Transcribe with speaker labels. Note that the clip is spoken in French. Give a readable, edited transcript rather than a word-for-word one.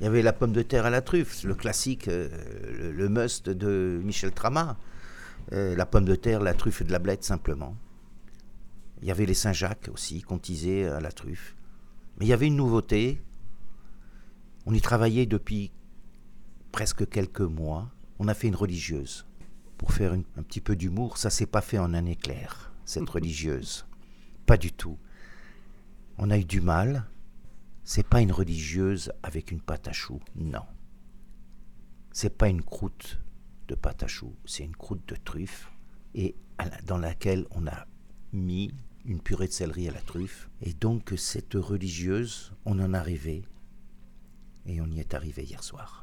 Speaker 1: Il y avait la pomme de terre à la truffe, le classique, le must de Michel Trama. La pomme de terre, la truffe et de la blette simplement. Il y avait les Saint-Jacques aussi, contisés à la truffe. Mais il y avait une nouveauté. On y travaillait depuis presque quelques mois. On a fait une religieuse. Pour faire un petit peu d'humour, ça s'est pas fait en un éclair, cette religieuse. Pas du tout. On a eu du mal. C'est pas une religieuse avec une pâte à choux, non. C'est pas une croûte de pâte à choux, c'est une croûte de truffe et dans laquelle on a mis une purée de céleri à la truffe. Et donc cette religieuse, on en est arrivé et on y est arrivé hier soir.